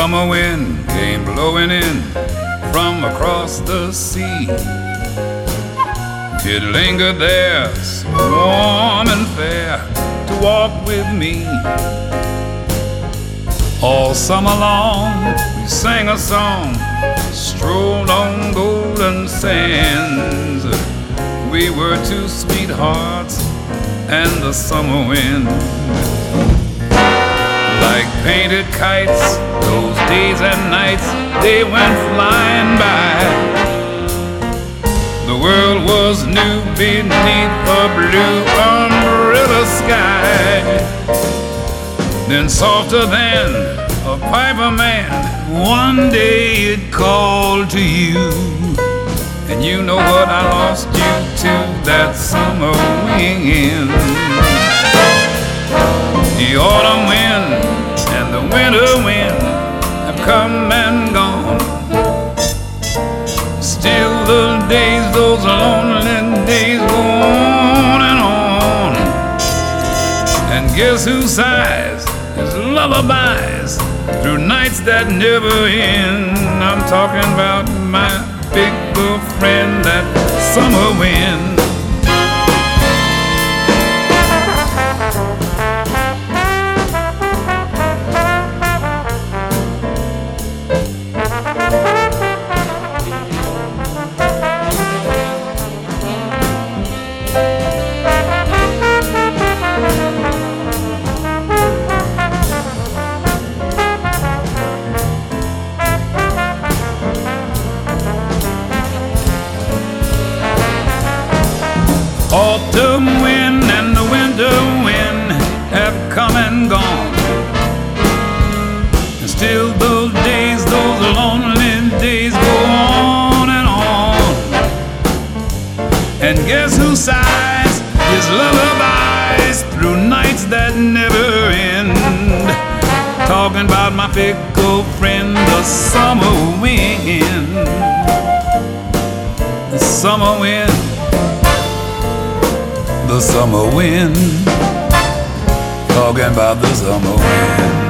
summer wind came blowing in from across the sea. It lingered there, so warm and fair, to walk with me. All summer long we sang a song, strolled on golden sands. We were two sweethearts and the summer wind. Like painted kites, those days and nights, they went flying by. The world was new beneath a blue umbrella sky. Then softer than a piper man, one day it called to you. And you know what, I lost you to that summer wind. The autumn wind and the winter wind have come and gone. Still the days, those lonely days, go on and on. And guess who sighs his lullabies through nights that never end? I'm talking about my big girlfriend, that summer wind. Autumn wind and the winter wind have come and gone. And still those days, those lonely days, go on and on. And guess who sighs his lullabies through nights that never end? Talking about my fickle friend, the summer wind. The summer wind, the summer wind, talking about the summer wind.